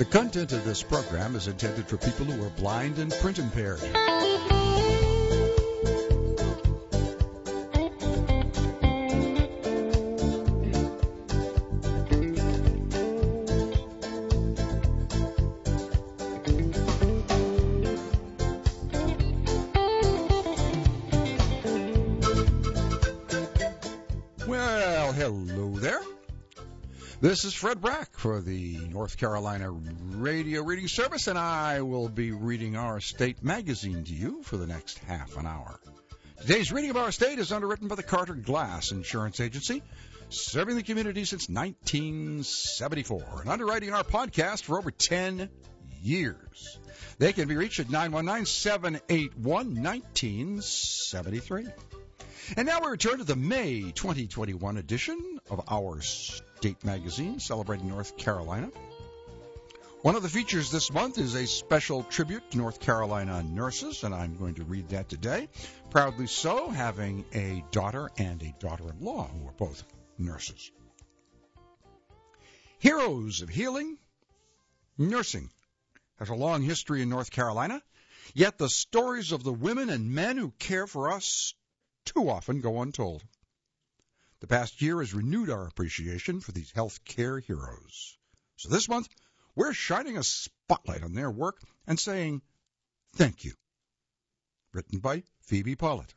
The content of this program is intended for people who are blind and print impaired. Well, hello there. This is Fred Brack for the North Carolina Radio Reading Service, and I will be reading our state magazine to you for the next half an hour. Today's reading of our state is underwritten by the Carter Glass Insurance Agency, serving the community since 1974, and underwriting our podcast for over 10 years. They can be reached at 919-781-1973. And now we return to the May 2021 edition of our State Magazine, celebrating North Carolina. One of the features this month is a special tribute to North Carolina nurses, and I'm going to read that today. Proudly so, having a daughter and a daughter-in-law who are both nurses. Heroes of Healing. Nursing has a long history in North Carolina, yet the stories of the women and men who care for us too often go untold. The past year has renewed our appreciation for these healthcare heroes. So this month, we're shining a spotlight on their work and saying thank you. Written by Phoebe Pollitt.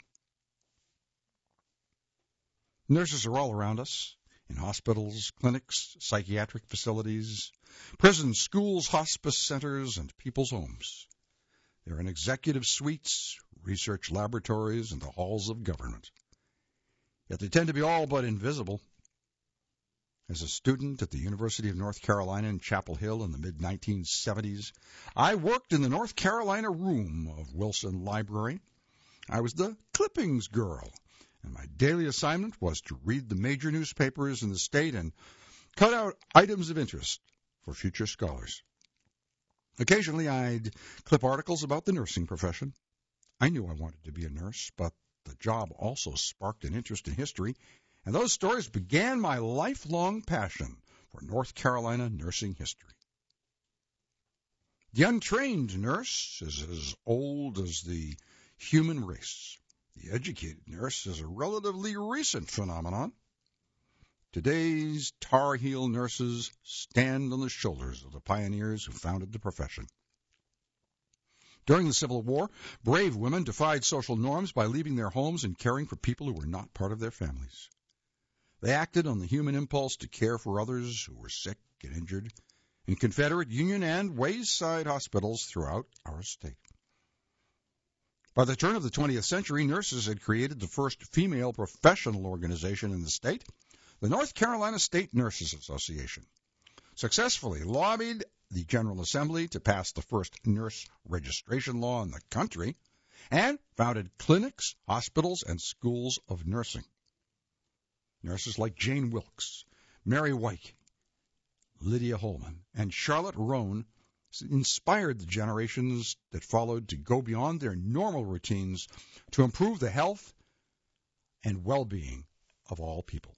Nurses are all around us, in hospitals, clinics, psychiatric facilities, prisons, schools, hospice centers, and people's homes. They're in executive suites, research laboratories, and the halls of government. Yet they tend to be all but invisible. As a student at the University of North Carolina in Chapel Hill in the mid-1970s, I worked in the North Carolina room of Wilson Library. I was the clippings girl, and my daily assignment was to read the major newspapers in the state and cut out items of interest for future scholars. Occasionally, I'd clip articles about the nursing profession. I knew I wanted to be a nurse, but the job also sparked an interest in history, and those stories began my lifelong passion for North Carolina nursing history. The untrained nurse is as old as the human race. The educated nurse is a relatively recent phenomenon. Today's Tar Heel nurses stand on the shoulders of the pioneers who founded the profession. During the Civil War, brave women defied social norms by leaving their homes and caring for people who were not part of their families. They acted on the human impulse to care for others who were sick and injured in Confederate, Union, and wayside hospitals throughout our state. By the turn of the 20th century, nurses had created the first female professional organization in the state, the North Carolina State Nurses Association, successfully lobbied the General Assembly to pass the first nurse registration law in the country, and founded clinics, hospitals, and schools of nursing. Nurses like Jane Wilkes, Mary White, Lydia Holman, and Charlotte Roan inspired the generations that followed to go beyond their normal routines to improve the health and well-being of all people.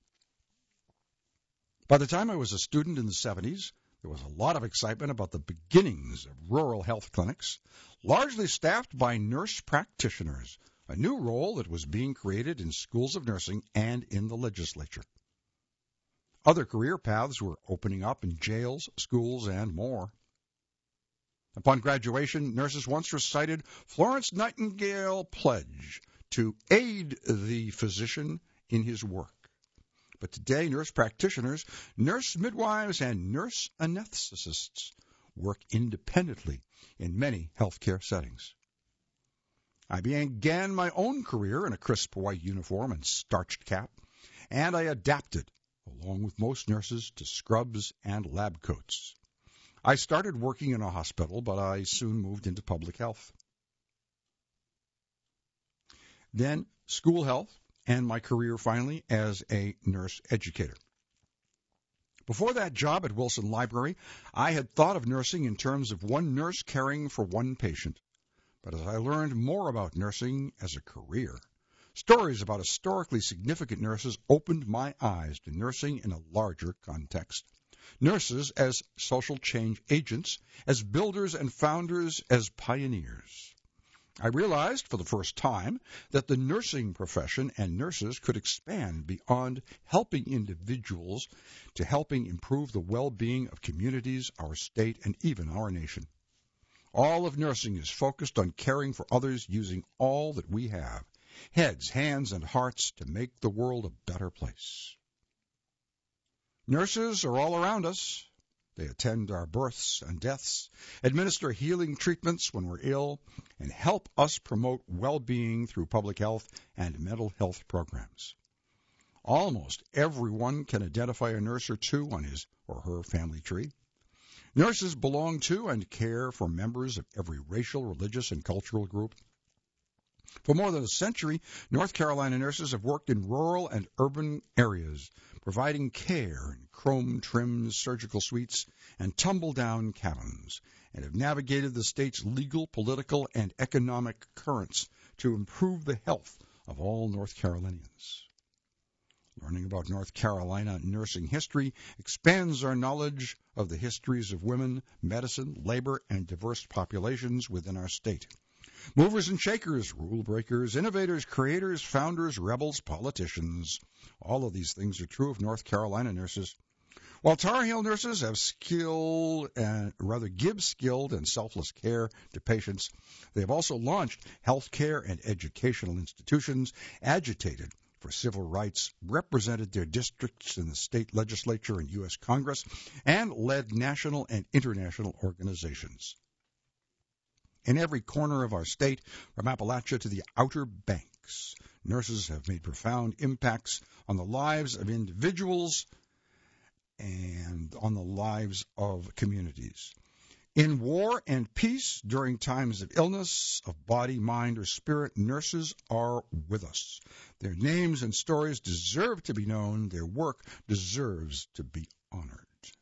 By the time I was a student in the 70s, there was a lot of excitement about the beginnings of rural health clinics, largely staffed by nurse practitioners, a new role that was being created in schools of nursing and in the legislature. Other career paths were opening up in jails, schools, and more. Upon graduation, nurses once recited Florence Nightingale's pledge to aid the physician in his work. But today, nurse practitioners, nurse midwives, and nurse anesthetists work independently in many healthcare settings. I began my own career in a crisp white uniform and starched cap, and I adapted, along with most nurses, to scrubs and lab coats. I started working in a hospital, but I soon moved into public health. Then school health, and my career finally as a nurse educator. Before that job at Wilson Library, I had thought of nursing in terms of one nurse caring for one patient. But as I learned more about nursing as a career, stories about historically significant nurses opened my eyes to nursing in a larger context. nurses as social change agents, as builders and founders, as pioneers. I realized for the first time that the nursing profession and nurses could expand beyond helping individuals to helping improve the well-being of communities, our state, and even our nation. All of nursing is focused on caring for others using all that we have, heads, hands, and hearts, to make the world a better place. Nurses are all around us. They attend our births and deaths, administer healing treatments when we're ill, and help us promote well-being through public health and mental health programs. Almost everyone can identify a nurse or two on his or her family tree. Nurses belong to and care for members of every racial, religious, and cultural group. For more than a century, North Carolina nurses have worked in rural and urban areas, providing care in chrome-trimmed surgical suites and tumble-down cabins, and have navigated the state's legal, political, and economic currents to improve the health of all North Carolinians. Learning about North Carolina nursing history expands our knowledge of the histories of women, medicine, labor, and diverse populations within our state. Movers and shakers, rule breakers, innovators, creators, founders, rebels, politicians. All of these things are true of North Carolina nurses. While Tar Heel nurses have give skilled and selfless care to patients, they have also launched health care and educational institutions, agitated for civil rights, represented their districts in the state legislature and U.S. Congress, and led national and international organizations. In every corner of our state, from Appalachia to the Outer Banks, nurses have made profound impacts on the lives of individuals and on the lives of communities. In war and peace, during times of illness, of body, mind, or spirit, nurses are with us. Their names and stories deserve to be known. Their work deserves to be honored.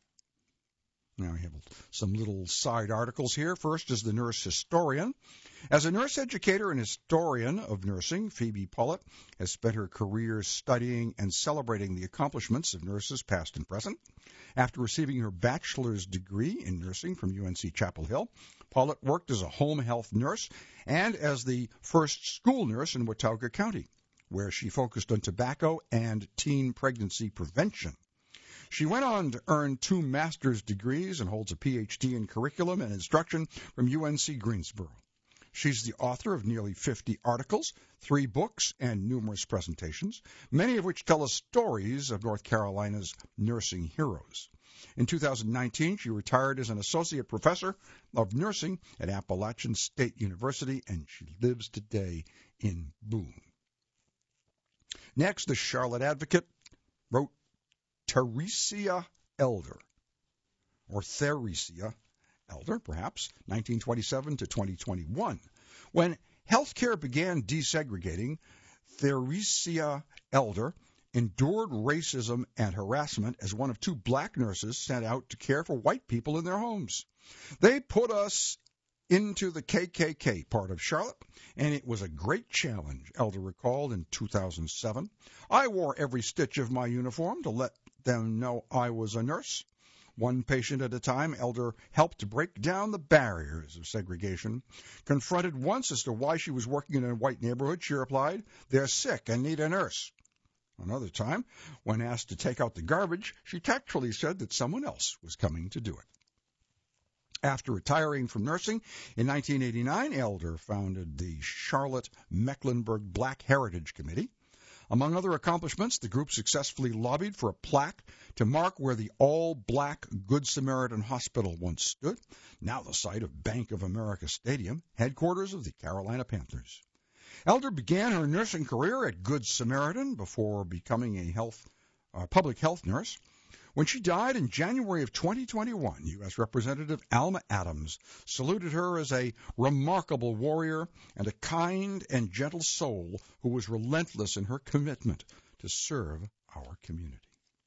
Now I have some little side articles here. First is the nurse historian. As a nurse educator and historian of nursing, Phoebe Pullett has spent her career studying and celebrating the accomplishments of nurses past and present. After receiving her bachelor's degree in nursing from UNC Chapel Hill, Pullett worked as a home health nurse and as the first school nurse in Watauga County, where she focused on tobacco and teen pregnancy prevention. She went on to earn 2 master's degrees and holds a Ph.D. in curriculum and instruction from UNC Greensboro. She's the author of nearly 50 articles, 3 books, and numerous presentations, many of which tell us stories of North Carolina's nursing heroes. In 2019, she retired as an associate professor of nursing at Appalachian State University, and she lives today in Boone. Next, the Charlotte Advocate wrote Theresia Elder, or Theresia Elder, perhaps, 1927 to 2021. When healthcare began desegregating, Theresia Elder endured racism and harassment as one of 2 black nurses sent out to care for white people in their homes. They put us into the KKK part of Charlotte, and it was a great challenge, Elder recalled in 2007. I wore every stitch of my uniform to let them know I was a nurse. One patient at a time, Elder helped to break down the barriers of segregation. Confronted once as to why she was working in a white neighborhood, she replied, "They're sick and need a nurse." Another time, when asked to take out the garbage, she tactfully said that someone else was coming to do it. After retiring from nursing in 1989, Elder founded the Charlotte Mecklenburg Black Heritage Committee. Among other accomplishments, the group successfully lobbied for a plaque to mark where the all-black Good Samaritan Hospital once stood, now the site of Bank of America Stadium, headquarters of the Carolina Panthers. Elder began her nursing career at Good Samaritan before becoming a public health nurse. When she died in January of 2021, U.S. Representative Alma Adams saluted her as a remarkable warrior and a kind and gentle soul who was relentless in her commitment to serve our community.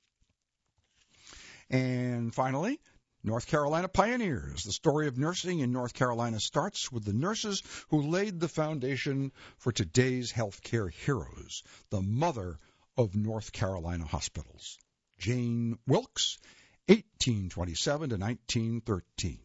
And finally, North Carolina pioneers. The story of nursing in North Carolina starts with the nurses who laid the foundation for today's healthcare heroes, the mother of North Carolina hospitals, Jane Wilkes, 1827 to 1913.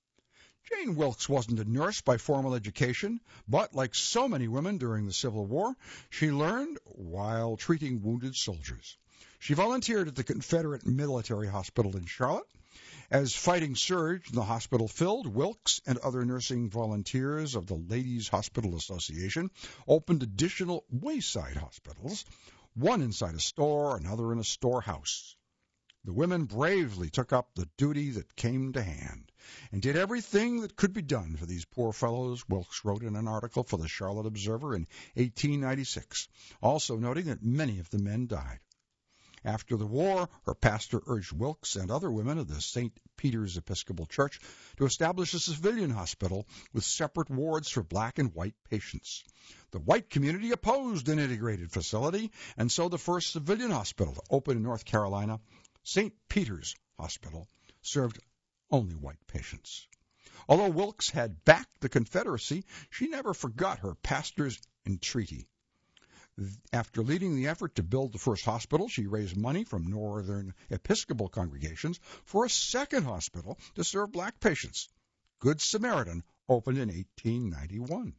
Jane Wilkes wasn't a nurse by formal education, but like so many women during the Civil War, she learned while treating wounded soldiers. She volunteered at the Confederate Military Hospital in Charlotte. As fighting surged and the hospital filled, Wilkes and other nursing volunteers of the Ladies Hospital Association opened additional wayside hospitals, one inside a store, another in a storehouse. The women bravely took up the duty that came to hand and did everything that could be done for these poor fellows, Wilkes wrote in an article for the Charlotte Observer in 1896, also noting that many of the men died. After the war, her pastor urged Wilkes and other women of the St. Peter's Episcopal Church to establish a civilian hospital with separate wards for black and white patients. The white community opposed an integrated facility, and so the first civilian hospital to open in North Carolina, St. Peter's Hospital, served only white patients. Although Wilkes had backed the Confederacy, she never forgot her pastor's entreaty. After leading the effort to build the first hospital, she raised money from Northern Episcopal congregations for a second hospital to serve black patients. Good Samaritan opened in 1891.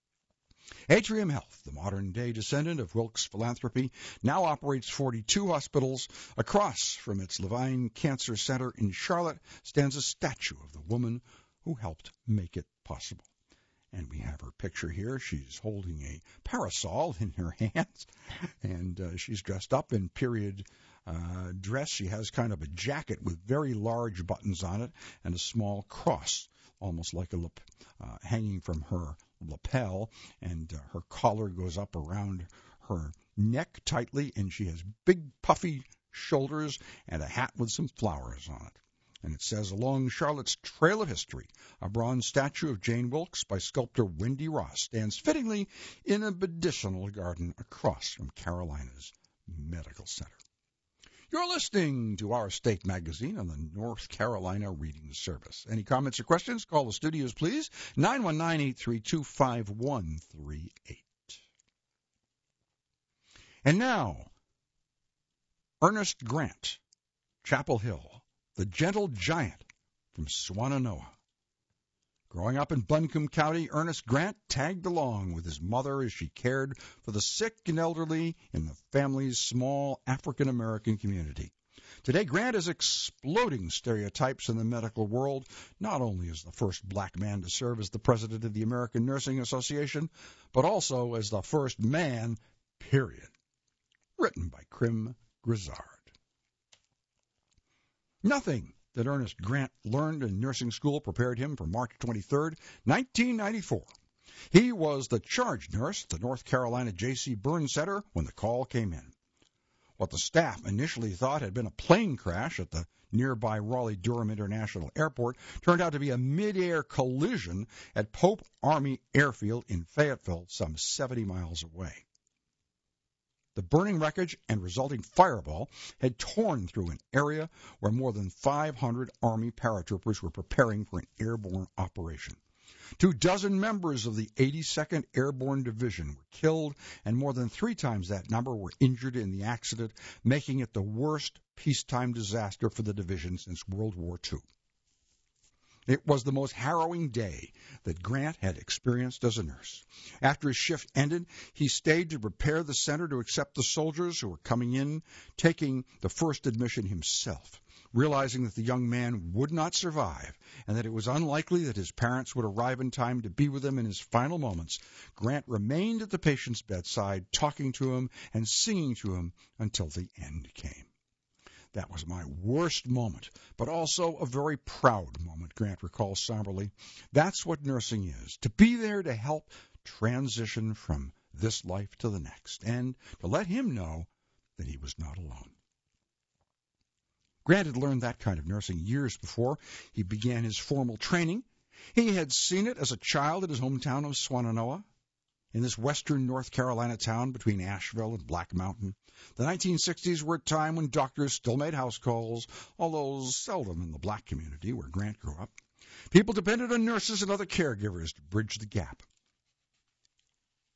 Atrium Health, the modern-day descendant of Wilkes' philanthropy, now operates 42 hospitals. Across from its Levine Cancer Center in Charlotte stands a statue of the woman who helped make it possible. And we have her picture here. She's holding a parasol in her hands, and she's dressed up in period dress. She has kind of a jacket with very large buttons on it and a small cross, almost like a hanging from her lapel, and her collar goes up around her neck tightly, and she has big puffy shoulders and a hat with some flowers on it. And it says, along Charlotte's trail of history, a bronze statue of Jane Wilkes by sculptor Wendy Ross stands fittingly in a medicinal garden across from Carolina's Medical Center. You're listening to Our State Magazine on the North Carolina Reading Service. Any comments or questions, call the studios, please, 919-832-5138. And now, Ernest Grant, Chapel Hill, the gentle giant from Swannanoa. Growing up in Buncombe County, Ernest Grant tagged along with his mother as she cared for the sick and elderly in the family's small African-American community. Today, Grant is exploding stereotypes in the medical world, not only as the first black man to serve as the president of the American Nursing Association, but also as the first man, period. Written by Krim Grizzard. Nothing that Ernest Grant learned in nursing school prepared him for March 23, 1994. He was the charge nurse at the North Carolina J.C. Burns Center when the call came in. What the staff initially thought had been a plane crash at the nearby Raleigh-Durham International Airport turned out to be a mid-air collision at Pope Army Airfield in Fayetteville, some 70 miles away. The burning wreckage and resulting fireball had torn through an area where more than 500 Army paratroopers were preparing for an airborne operation. 24 members of the 82nd Airborne Division were killed, and more than 3 times that number were injured in the accident, making it the worst peacetime disaster for the division since World War II. It was the most harrowing day that Grant had experienced as a nurse. After his shift ended, he stayed to prepare the center to accept the soldiers who were coming in, taking the first admission himself. Realizing that the young man would not survive and that it was unlikely that his parents would arrive in time to be with him in his final moments, Grant remained at the patient's bedside, talking to him and singing to him until the end came. That was my worst moment, but also a very proud moment, Grant recalls somberly. That's what nursing is, to be there to help transition from this life to the next, and to let him know that he was not alone. Grant had learned that kind of nursing years before he began his formal training. He had seen it as a child in his hometown of Swannanoa, in this western North Carolina town between Asheville and Black Mountain. The 1960s were a time when doctors still made house calls, although seldom in the black community where Grant grew up. People depended on nurses and other caregivers to bridge the gap.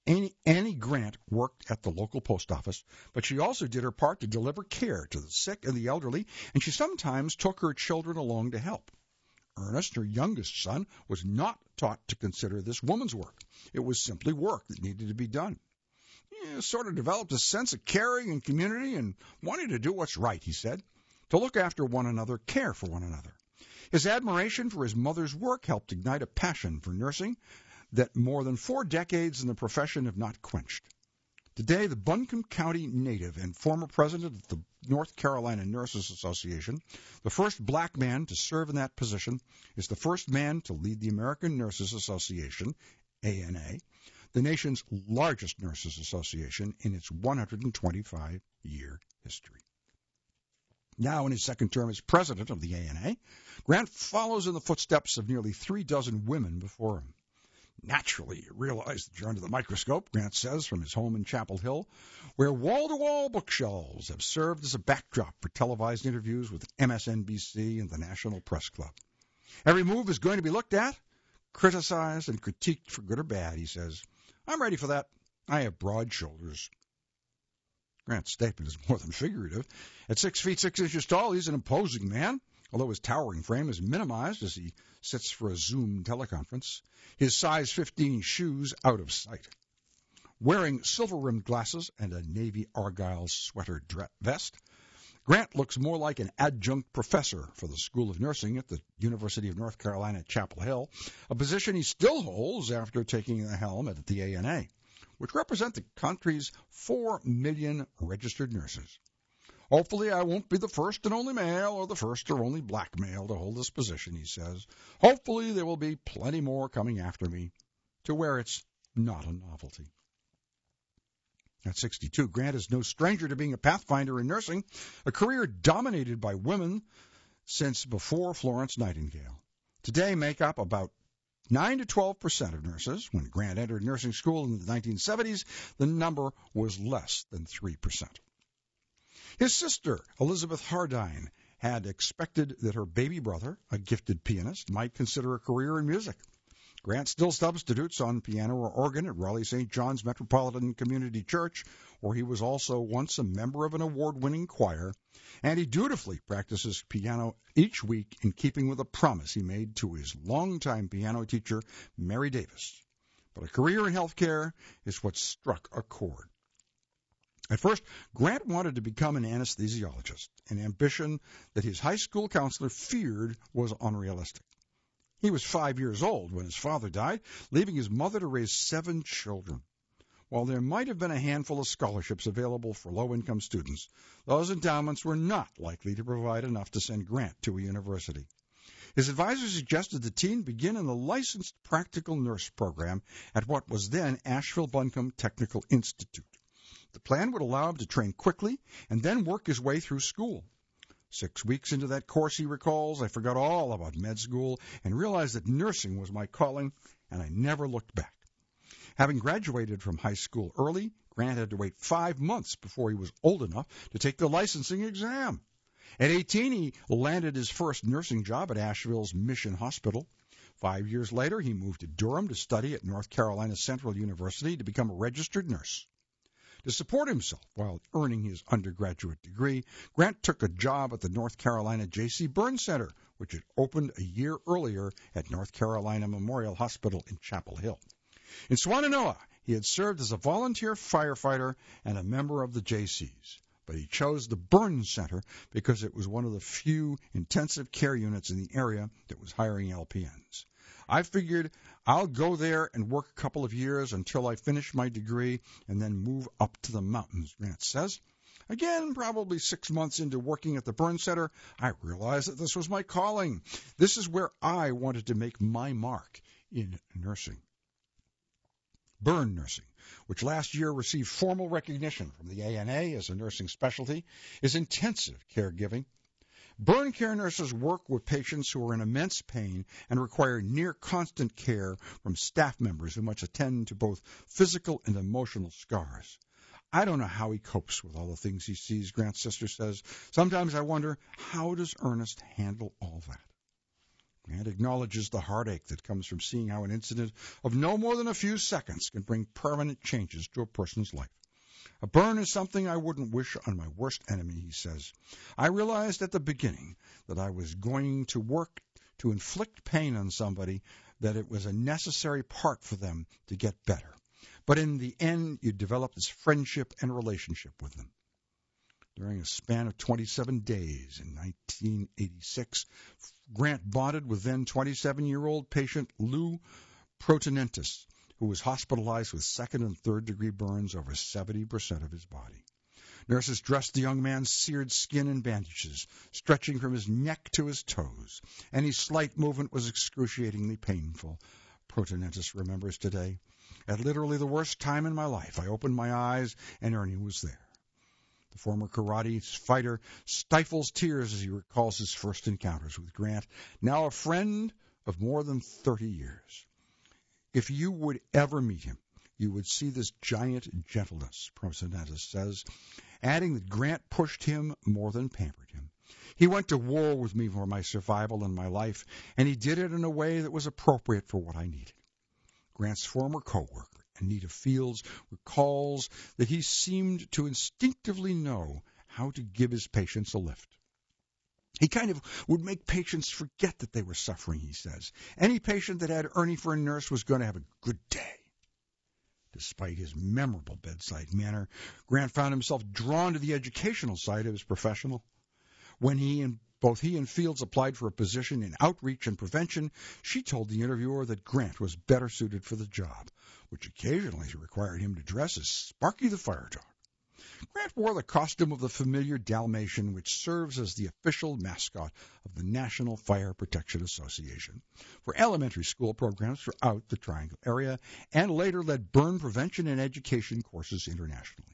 Annie Grant worked at the local post office, but she also did her part to deliver care to the sick and the elderly, and she sometimes took her children along to help. Ernest, her youngest son, was not taught to consider this woman's work. It was simply work that needed to be done. He sort of developed a sense of caring and community and wanting to do what's right, he said, to look after one another, care for one another. His admiration for his mother's work helped ignite a passion for nursing that more than 4 decades in the profession have not quenched. Today, the Buncombe County native and former president of the North Carolina Nurses Association, the first black man to serve in that position, is the first man to lead the American Nurses Association, ANA, the nation's largest nurses association in its 125-year history. Now in his second term as president of the ANA, Grant follows in the footsteps of nearly 3 dozen women before him. Naturally, you realize that you're under the microscope, Grant says from his home in Chapel Hill, where wall-to-wall bookshelves have served as a backdrop for televised interviews with MSNBC and the National Press Club. Every move is going to be looked at, criticized, and critiqued for good or bad, he says. I'm ready for that. I have broad shoulders. Grant's statement is more than figurative. At 6 feet 6 inches tall, he's an imposing man, although his towering frame is minimized as he sits for a Zoom teleconference, his size 15 shoes out of sight. Wearing silver-rimmed glasses and a navy argyle sweater vest, Grant looks more like an adjunct professor for the School of Nursing at the University of North Carolina at Chapel Hill, a position he still holds after taking the helm at the ANA, which represent the country's 4 million registered nurses. Hopefully I won't be the first and only male or the first or only black male to hold this position, he says. Hopefully there will be plenty more coming after me to where it's not a novelty. At 62, Grant is no stranger to being a pathfinder in nursing, a career dominated by women since before Florence Nightingale. Today make up about 9 to 12% of nurses. When Grant entered nursing school in the 1970s, the number was less than 3%. His sister, Elizabeth Hardine, had expected that her baby brother, a gifted pianist, might consider a career in music. Grant still substitutes on piano or organ at Raleigh St. John's Metropolitan Community Church, where he was also once a member of an award-winning choir, and he dutifully practices piano each week in keeping with a promise he made to his longtime piano teacher, Mary Davis. But a career in healthcare is what struck a chord. At first, Grant wanted to become an anesthesiologist, an ambition that his high school counselor feared was unrealistic. He was 5 years old when his father died, leaving his mother to raise 7 children. While there might have been a handful of scholarships available for low-income students, those endowments were not likely to provide enough to send Grant to a university. His advisor suggested the teen begin in the licensed practical nurse program at what was then Asheville Buncombe Technical Institute. The plan would allow him to train quickly and then work his way through school. 6 weeks into that course, he recalls, I forgot all about med school and realized that nursing was my calling, and I never looked back. Having graduated from high school early, Grant had to wait 5 months before he was old enough to take the licensing exam. At 18, he landed his first nursing job at Asheville's Mission Hospital. 5 years later, he moved to Durham to study at North Carolina Central University to become a registered nurse. To support himself while earning his undergraduate degree, Grant took a job at the North Carolina J.C. Burn Center, which had opened a year earlier at North Carolina Memorial Hospital in Chapel Hill. In Swannanoa, he had served as a volunteer firefighter and a member of the J.C.'s, but he chose the Burn Center because it was one of the few intensive care units in the area that was hiring LPNs. I figured I'll go there and work a couple of years until I finish my degree and then move up to the mountains, Grant says. Again, probably 6 months into working at the Burn Center, I realized that this was my calling. This is where I wanted to make my mark in nursing. Burn nursing, which last year received formal recognition from the ANA as a nursing specialty, is intensive caregiving. Burn care nurses work with patients who are in immense pain and require near-constant care from staff members who must attend to both physical and emotional scars. I don't know how he copes with all the things he sees, Grant's sister says. Sometimes I wonder, how does Ernest handle all that? Grant acknowledges the heartache that comes from seeing how an incident of no more than a few seconds can bring permanent changes to a person's life. A burn is something I wouldn't wish on my worst enemy, he says. I realized at the beginning that I was going to work to inflict pain on somebody, that it was a necessary part for them to get better. But in the end, you develop this friendship and relationship with them. During a span of 27 days in 1986, Grant bonded with then 27-year-old patient Lou Protonentis, who was hospitalized with second and third degree burns over 70% of his body. Nurses dressed the young man's seared skin in bandages, stretching from his neck to his toes. Any slight movement was excruciatingly painful, Protonentis remembers today. At literally the worst time in my life, I opened my eyes and Ernie was there. The former karate fighter stifles tears as he recalls his first encounters with Grant, now a friend of more than 30 years. If you would ever meet him, you would see this giant gentleness, Protonentis says, adding that Grant pushed him more than pampered him. He went to war with me for my survival and my life, and he did it in a way that was appropriate for what I needed. Grant's former co-worker, Anita Fields, recalls that he seemed to instinctively know how to give his patients a lift. He kind of would make patients forget that they were suffering, he says. Any patient that had Ernie for a nurse was going to have a good day. Despite his memorable bedside manner, Grant found himself drawn to the educational side of his professional. When both he and Fields applied for a position in outreach and prevention, she told the interviewer that Grant was better suited for the job, which occasionally required him to dress as Sparky the Fire Dog. Grant wore the costume of the familiar Dalmatian, which serves as the official mascot of the National Fire Protection Association, for elementary school programs throughout the Triangle area, and later led burn prevention and education courses internationally.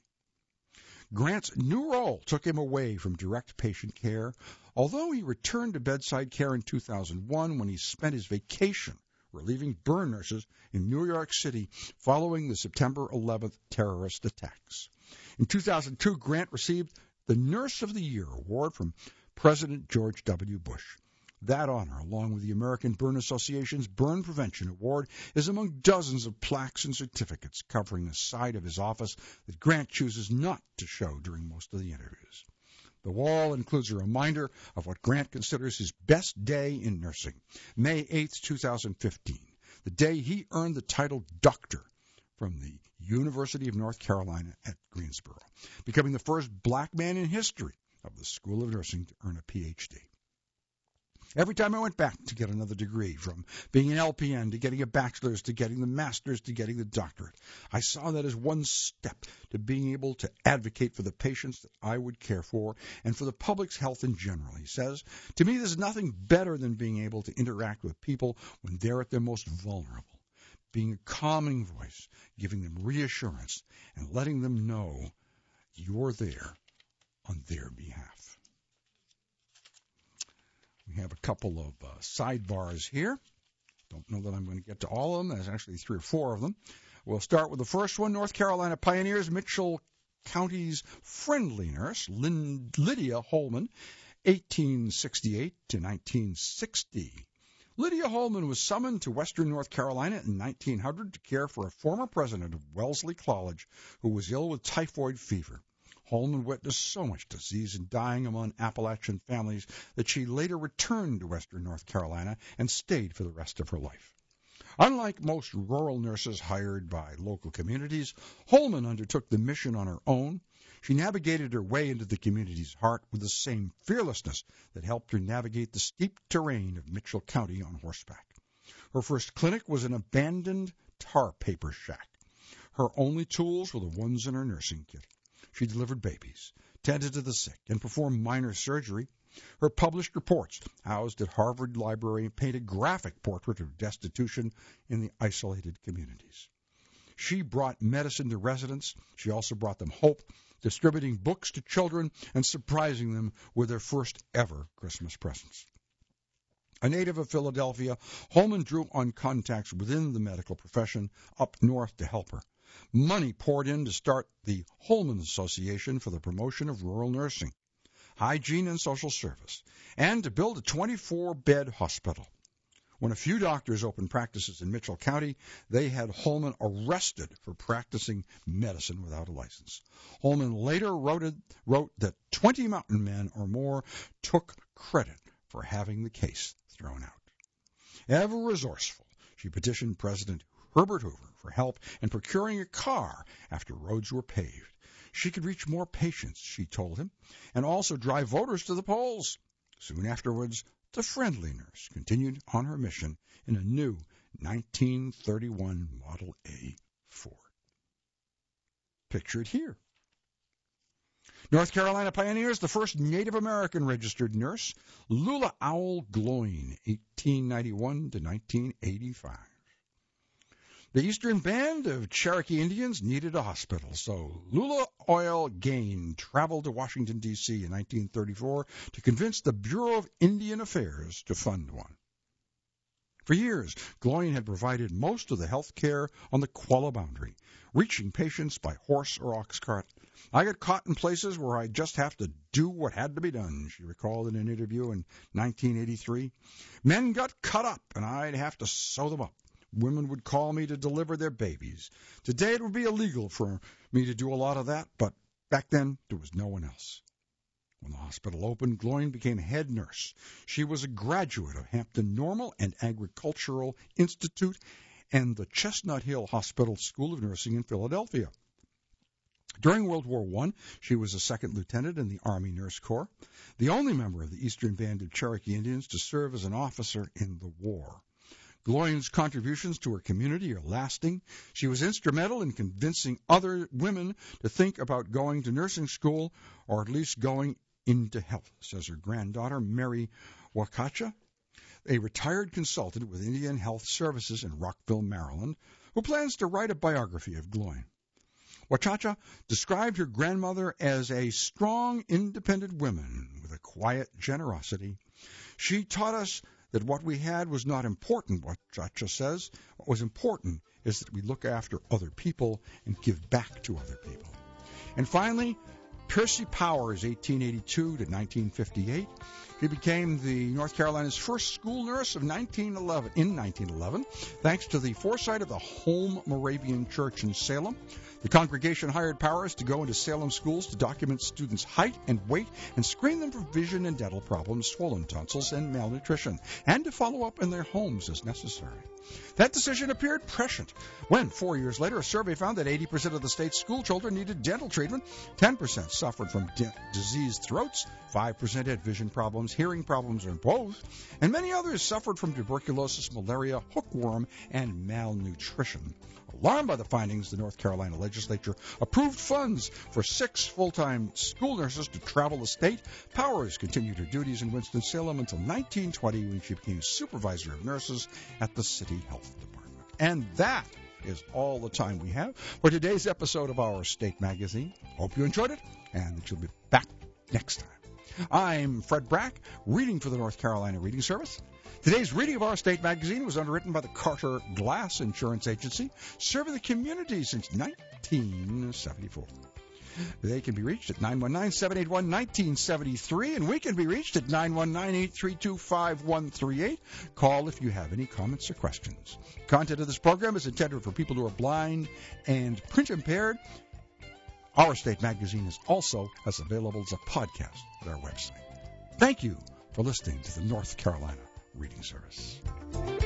Grant's new role took him away from direct patient care, although he returned to bedside care in 2001 when he spent his vacation relieving burn nurses in New York City following the September 11th terrorist attacks. In 2002, Grant received the Nurse of the Year award from President George W. Bush. That honor, along with the American Burn Association's Burn Prevention Award, is among dozens of plaques and certificates covering the side of his office that Grant chooses not to show during most of the interviews. The wall includes a reminder of what Grant considers his best day in nursing, May 8, 2015, the day he earned the title Doctor from the University of North Carolina at Greensboro, becoming the first black man in history of the School of Nursing to earn a Ph.D. Every time I went back to get another degree, from being an LPN to getting a bachelor's to getting the master's to getting the doctorate, I saw that as one step to being able to advocate for the patients that I would care for and for the public's health in general, he says. To me, there's nothing better than being able to interact with people when they're at their most vulnerable, being a calming voice, giving them reassurance, and letting them know you're there on their behalf. We have a couple of sidebars here. Don't know that I'm going to get to all of them. There's actually 3 or 4 of them. We'll start with the first one. North Carolina pioneers Mitchell County's friendly nurse, Lydia Holman, 1868 to 1960. Lydia Holman was summoned to western North Carolina in 1900 to care for a former president of Wellesley College who was ill with typhoid fever. Holman witnessed so much disease and dying among Appalachian families that she later returned to western North Carolina and stayed for the rest of her life. Unlike most rural nurses hired by local communities, Holman undertook the mission on her own. She navigated her way into the community's heart with the same fearlessness that helped her navigate the steep terrain of Mitchell County on horseback. Her first clinic was an abandoned tar paper shack. Her only tools were the ones in her nursing kit. She delivered babies, tended to the sick, and performed minor surgery. Her published reports, housed at Harvard Library, paint a graphic portrait of destitution in the isolated communities. She brought medicine to residents. She also brought them hope, distributing books to children and surprising them with their first ever Christmas presents. A native of Philadelphia, Holman drew on contacts within the medical profession up north to help her. Money poured in to start the Holman Association for the promotion of rural nursing, hygiene, and social service, and to build a 24-bed hospital. When a few doctors opened practices in Mitchell County, they had Holman arrested for practicing medicine without a license. Holman later wrote that 20 mountain men or more took credit for having the case thrown out. Ever resourceful, she petitioned President Herbert Hoover for help in procuring a car after roads were paved. She could reach more patients, she told him, and also drive voters to the polls. Soon afterwards, the friendly nurse continued on her mission in a new 1931 Model A Ford. Pictured here. North Carolina pioneers, the first Native American registered nurse, Lula Owl Gloin, 1891 to 1985. The Eastern Band of Cherokee Indians needed a hospital, so Lula Oil Gain traveled to Washington, D.C. in 1934 to convince the Bureau of Indian Affairs to fund one. For years, Gloin had provided most of the health care on the Qualla boundary, reaching patients by horse or ox cart. I got caught in places where I just have to do what had to be done, she recalled in an interview in 1983. Men got cut up, and I'd have to sew them up. Women would call me to deliver their babies. Today it would be illegal for me to do a lot of that, but back then there was no one else. When the hospital opened, Gloin became head nurse. She was a graduate of Hampton Normal and Agricultural Institute and the Chestnut Hill Hospital School of Nursing in Philadelphia. During World War I, she was a second lieutenant in the Army Nurse Corps, the only member of the Eastern Band of Cherokee Indians to serve as an officer in the war. Gloin's contributions to her community are lasting. She was instrumental in convincing other women to think about going to nursing school or at least going into health, says her granddaughter, Mary Wakacha, a retired consultant with Indian Health Services in Rockville, Maryland, who plans to write a biography of Gloin. Wakacha described her grandmother as a strong, independent woman with a quiet generosity. She taught us that what we had was not important, Wakacha says. What was important is that we look after other people and give back to other people. And finally, Percy Powers, 1882 to 1958. He became the North Carolina's first school nurse in 1911, thanks to the foresight of the Home Moravian Church in Salem. The congregation hired Powers to go into Salem schools to document students' height and weight and screen them for vision and dental problems, swollen tonsils, and malnutrition, and to follow up in their homes as necessary. That decision appeared prescient when, 4 years later, a survey found that 80% of the state's school children needed dental treatment, 10% suffered from diseased throats, 5% had vision problems, hearing problems, or both, and many others suffered from tuberculosis, malaria, hookworm, and malnutrition. Alarmed by the findings, the North Carolina legislature approved funds for 6 full-time school nurses to travel the state. Powers continued her duties in Winston-Salem until 1920 when she became supervisor of nurses at the city health department. And that is all the time we have for today's episode of Our State Magazine. Hope you enjoyed it and that you'll be back next time. I'm Fred Brack, reading for the North Carolina Reading Service. Today's reading of Our State Magazine was underwritten by the Carter Glass Insurance Agency, serving the community since 1974. They can be reached at 919-781-1973, and we can be reached at 919-832-5138. Call if you have any comments or questions. Content of this program is intended for people who are blind and print impaired. Our State Magazine is also available as a podcast at our website. Thank you for listening to the North Carolina Reading Service.